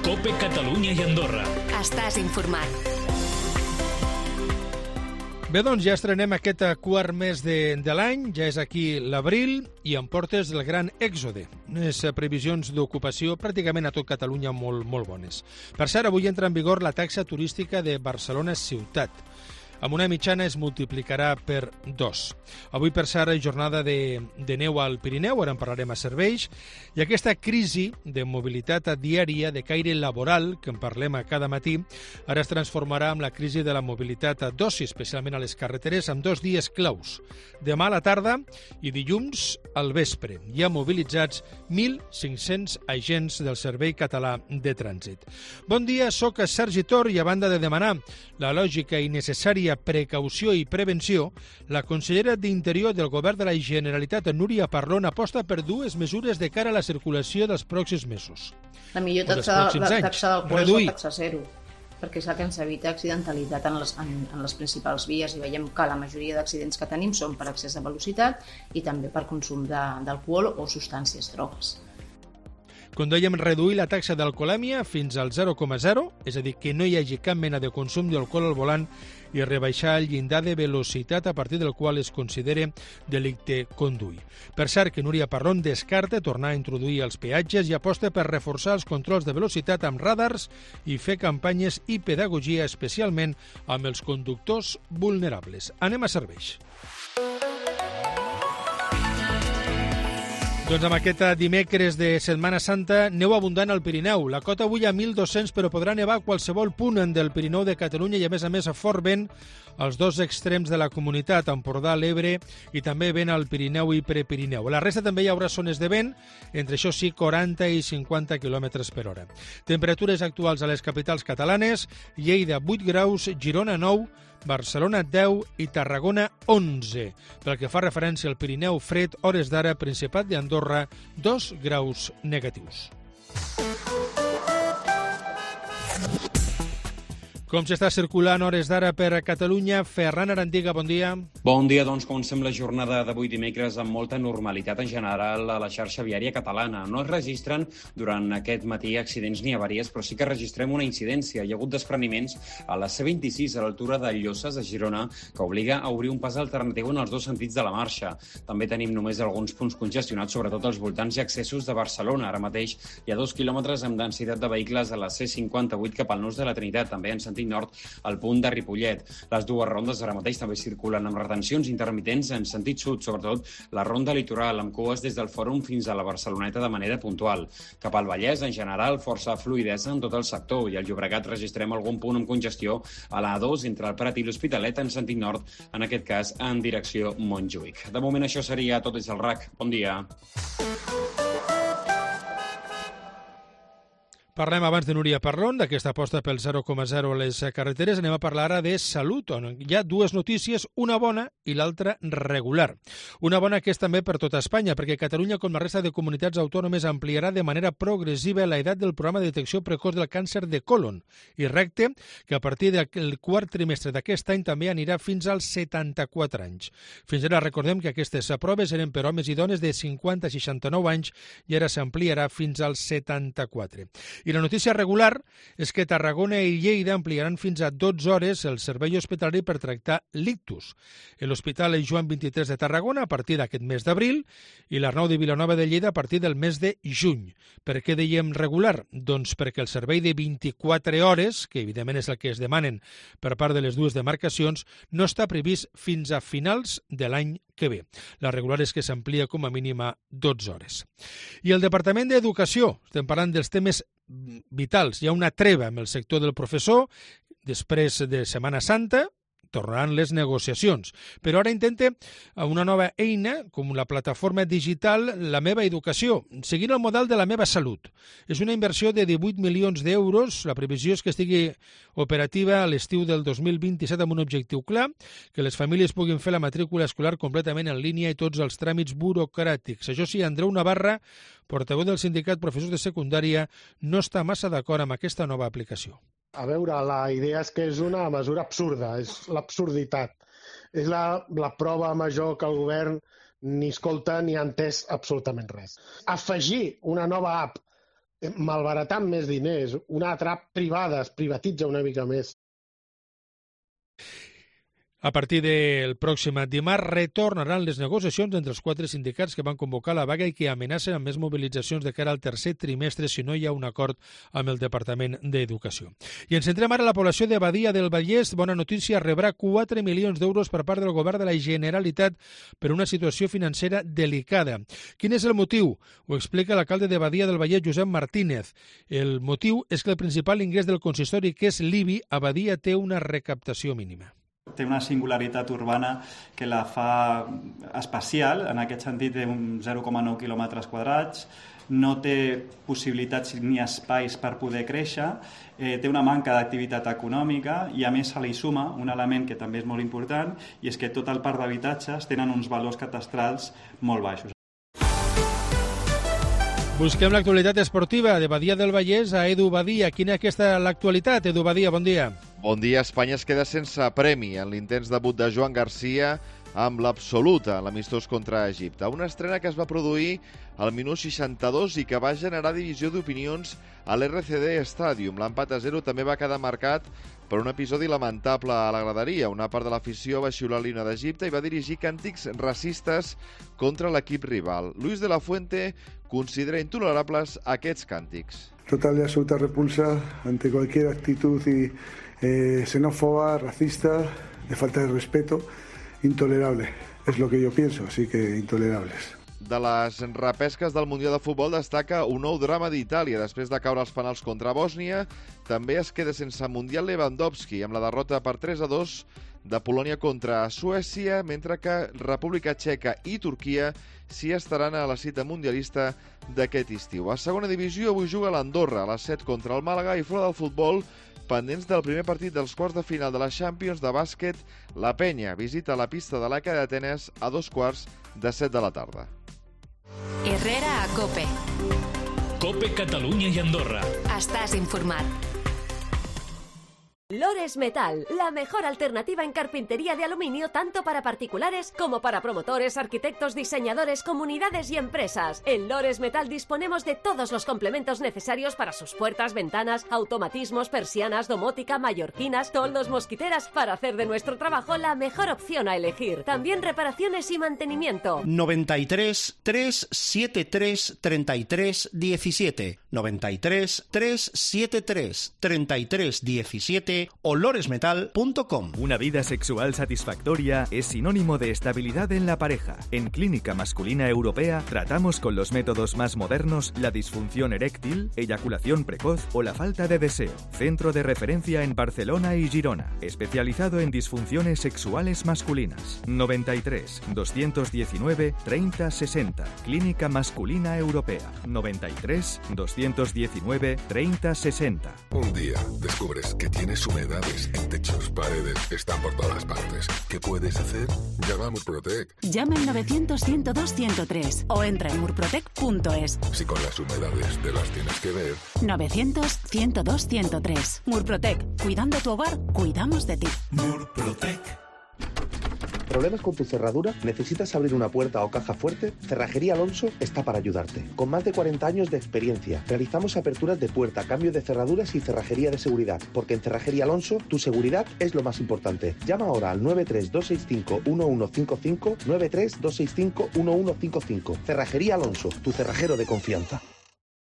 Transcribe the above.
COPE Catalunya i Andorra. Estàs informat. Bé, doncs ja estrenem aquest quart mes de l'any, ja és aquí l'abril i em portes el gran èxode. Unes previsions d'ocupació pràcticament a tot Catalunya molt bones. Per cert, avui entra en vigor la taxa turística de Barcelona ciutat. Amb una mitjana es multiplicarà per 2. Avui, per cert, jornada de neu al Pirineu, ara en parlarem a serveis, i aquesta crisi de mobilitat diària de caire laboral, que en parlem a cada matí, ara es transformarà en la crisi de la mobilitat d'oci, especialment a les carreteres, amb 2 dies claus. Demà a la tarda i dilluns al vespre. Hi ha mobilitzats 1.500 agents del Servei Català de Trànsit. Bon dia, soc Sergi Tor i a banda de demanar la lògica i necessària precaució i prevenció, la consellera d'Interior del Govern de la Generalitat, Núria Parlon, aposta per 2 mesures de cara a la circulació dels pròxims mesos. La millor taxa d'alcohol és la taxa zero, perquè és la que ens evita accidentalitat en les principals vies, i veiem que la majoria d'accidents que tenim són per excés de velocitat i també per consum d'alcohol o substàncies, drogues. Com dèiem, reduir la taxa d'alcoholèmia fins al 0,0, és a dir, que no hi hagi cap mena de consum d'alcohol al volant, i rebaixar el llindar de velocitat a partir del qual es considera delicte conduir. Per cert, que Núria Parlon descarta tornar a introduir els peatges i aposta per reforçar els controls de velocitat amb radars i fer campanyes i pedagogia, especialment amb els conductors vulnerables. Anem a serveis. Doncs amb aquest dimecres de Setmana Santa, neu abundant al Pirineu. La cota avui a 1.200, però podrà nevar a qualsevol punt del Pirineu de Catalunya i, a més, fort vent als 2 extrems de la comunitat, Empordà, l'Ebre i també vent al Pirineu i Prepirineu. A la resta també hi haurà zones de vent, entre això sí, 40 i 50 km per hora. Temperatures actuals a les capitals catalanes: Lleida 8 graus, Girona 9, Barcelona 10 i Tarragona 11. Pel que fa referència al Pirineu, fred, hores d'ara, Principat d'Andorra, 2 graus negatius. Com s'està circulant hores d'ara per a Catalunya? Ferran Arandiga, bon dia. Bon dia, doncs comencem la jornada d'avui dimecres amb molta normalitat en general a la xarxa viària catalana. No es registren durant aquest matí accidents ni avaries, però sí que registrem una incidència. Hi ha hagut despreniments a la C26 a l'altura de Llosses, a Girona, que obliga a obrir un pas alternatiu en els 2 sentits de la marxa. També tenim només alguns punts congestionats, sobretot als voltants i accessos de Barcelona. Ara mateix hi ha 2 quilòmetres amb densitat de vehicles a la C58 cap al Nus de la Trinitat, també en sentit nord al punt de Ripollet. Les 2 rondes ara mateix també circulen amb retencions intermitents en sentit sud, sobretot la ronda litoral, amb cues des del Fòrum fins a la Barceloneta de manera puntual. Cap al Vallès, en general, força fluïdesa en tot el sector, i al Llobregat registrem algun punt amb congestió a la A2 entre el Prat i l'Hospitalet en sentit nord, en aquest cas en direcció Montjuïc. De moment això seria tot des del RAC. Bon dia. Parlem abans de Núria Parlon, d'aquesta aposta pel 0,0 a les carreteres. Anem a parlar ara de salut, on hi ha 2 notícies, una bona i l'altra regular. Una bona que és també per tota Espanya, perquè Catalunya, com la resta de comunitats autònomes, ampliarà de manera progressiva l'edat del programa de detecció precoç del càncer de còlon, i recte que a partir del quart trimestre d'aquest any també anirà fins als 74 anys. Fins ara recordem que aquestes proves eren per homes i dones de 50 a 69 anys i ara s'ampliarà fins als 74. I la notícia regular és que Tarragona i Lleida ampliaran fins a 12 hores el servei hospitalari per tractar l'ictus. L'Hospital Joan 23 de Tarragona a partir d'aquest mes d'abril i l'Arnau de Vilanova de Lleida a partir del mes de juny. Per què dèiem regular? Doncs perquè el servei de 24 hores, que evidentment és el que es demanen per part de les 2 demarcacions, no està previst fins a finals de l'any que ve. La regular és que s'amplia com a mínim a 12 hores. I el Departament d'Educació, estem parlant dels temes vitals. Hi ha una treva amb el sector del professor, després de Setmana Santa, tornaran les negociacions. Però ara intenta una nova eina, com la plataforma digital La Meva Educació, seguint el model de La Meva Salut. És una inversió de 18 milions d'euros. La previsió és que estigui operativa a l'estiu del 2027 amb un objectiu clar, que les famílies puguin fer la matrícula escolar completament en línia i tots els tràmits burocràtics. Això sí, Andreu Navarra, portaveu del sindicat Professors de Secundària, no està massa d'acord amb aquesta nova aplicació. A veure, la idea és que és una mesura absurda, és l'absurditat. És la prova major que el govern ni escolta ni ha entès absolutament res. Afegir una nova app malbaratant més diners. Una altra privada es privatitza una mica més. A partir del pròxim dimarts retornaran les negociacions entre els 4 sindicats que van convocar la vaga i que amenacen amb més mobilitzacions de cara al tercer trimestre si no hi ha un acord amb el Departament d'Educació. I ens centrem ara a la població de Badia del Vallès. Bona notícia, rebrà 4 milions d'euros per part del govern de la Generalitat per una situació financera delicada. Quin és el motiu? Ho explica l'alcalde de Badia del Vallès, Josep Martínez. El motiu és que el principal ingrés del consistori, que és l'IBI, a Badia té una recaptació mínima. Té una singularitat urbana que la fa especial, en aquest sentit té un 0,9 quilòmetres quadrats, no té possibilitats ni espais per poder créixer, té una manca d'activitat econòmica i a més se li suma un element que també és molt important i és que tot el parc d'habitatges tenen uns valors catastrals molt baixos. Busquem l'actualitat esportiva de Badia del Vallès a Edu Badia. Quina és l'actualitat, Edu Badia? Bon dia. Bon dia. Espanya es queda sense premi en l'intens debut de Joan Garcia amb l'absoluta en l'amistós contra Egipte. Una estrena que es va produir al minut 62 i que va generar divisió d'opinions a l'RCD Stadium. L'empat a 0 també va quedar marcat per un episodi lamentable a la graderia. Una part de l'afició va xiular l'himne d'Egipte i va dirigir càntics racistes contra l'equip rival. Luis de la Fuente considera intolerables aquests càntics. Total y absoluta repulsa ante cualquier actitud xenófoba, racista, de falta de respeto, intolerable. Es lo que yo pienso, así que intolerables. De les repesques del Mundial de Futbol destaca un nou drama d'Itàlia. Després de caure els penals contra Bòsnia, també es queda sense Mundial Lewandowski amb la derrota per 3-2 de Polònia contra Suècia, mentre que República Txeca i Turquia s'hi estaran a la cita mundialista d'aquest estiu. A segona divisió avui juga l'Andorra a les 7 contra el Màlaga i fora del futbol pendents del primer partit dels quarts de final de la Champions de bàsquet, la Penya visita la pista de l'Eca d'Atenes a 7:15 de la tarda. Herrera a COPE. COPE Catalunya i Andorra. Estàs informat. Lores Metal, la mejor alternativa en carpintería de aluminio tanto para particulares como para promotores, arquitectos, diseñadores, comunidades y empresas. En Lores Metal disponemos de todos los complementos necesarios para sus puertas, ventanas, automatismos, persianas, domótica, mallorquinas, toldos, mosquiteras, para hacer de nuestro trabajo la mejor opción a elegir. También reparaciones y mantenimiento. 93 373 33 17 93 373 33 17 o loresmetal.com. Una vida sexual satisfactoria es sinónimo de estabilidad en la pareja. En Clínica Masculina Europea tratamos con los métodos más modernos la disfunción eréctil, eyaculación precoz o la falta de deseo. Centro de referencia en Barcelona y Girona, especializado en disfunciones sexuales masculinas. 93 219 30 60. Clínica Masculina Europea. 93 219 30 60. Un día descubres que tienes humedades en techos, paredes, están por todas partes. ¿Qué puedes hacer? Llama a Murprotec. Llama al 900-102-103 o entra en murprotec.es. Si con las humedades te las tienes que ver. 900-102-103. Murprotec. Cuidando tu hogar, cuidamos de ti. Murprotec. ¿Problemas con tu cerradura? ¿Necesitas abrir una puerta o caja fuerte? Cerrajería Alonso está para ayudarte. Con más de 40 años de experiencia, realizamos aperturas de puerta, cambio de cerraduras y cerrajería de seguridad. Porque en Cerrajería Alonso, tu seguridad es lo más importante. Llama ahora al 93265-1155, 93265-1155. Cerrajería Alonso, tu cerrajero de confianza.